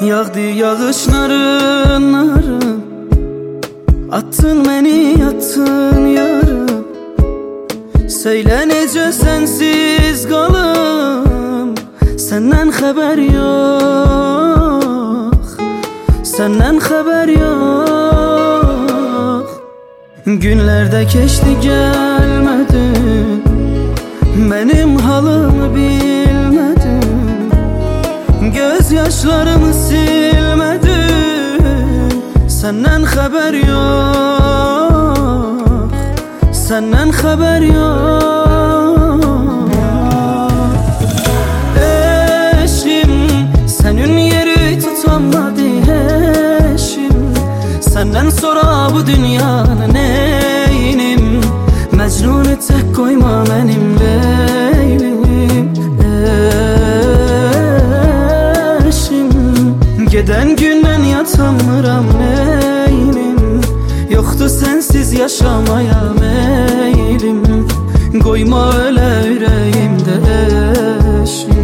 Yağdı yağışların narı, attın beni yattın yarım. Söyle nece sensiz kalım, senden haber yok, senden haber yok. Günlerde geçti gelmedin, benim halımı bilmedin. Gözyaşlarımı silmedin, senden haber yok, senden haber yok. Eşim, senin yeri tutamadı eşim. Senden sonra bu dünyanın neynim? Mecnun'u tek koyma benim leylim. Geden günden yatamıram neynim? Yoktu sensiz yaşamaya meylim. Koyma öyle yüreğimde eşim.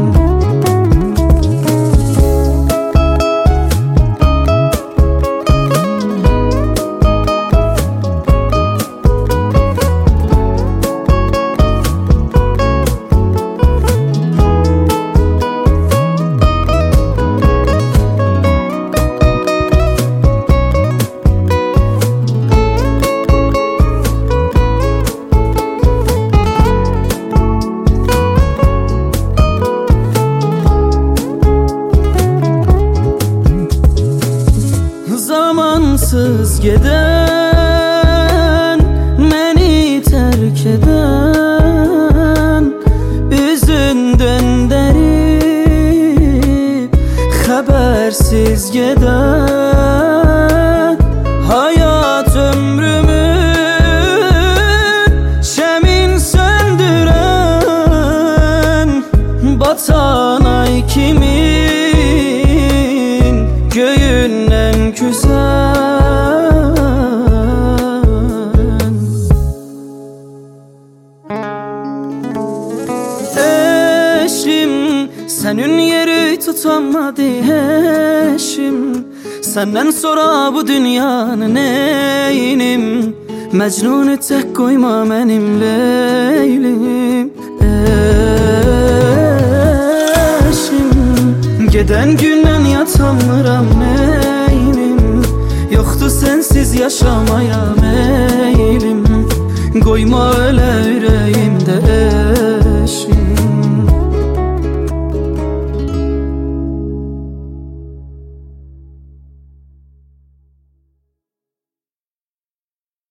Zamansız giden, beni terk eden, üzünden derip habersiz giden. Hayat ömrümün şemin söndüren, batan ay kimin göğünden güzel. Eşim, senin yeri tutamadı eşim. Senden sonra bu dünyanın neynim? Mecnun'u tek koyma benim leylim. Eşim, geden günden yatamıram neynim? Yoktu sensiz yaşamaya meylim. Koyma öyle yüreğimde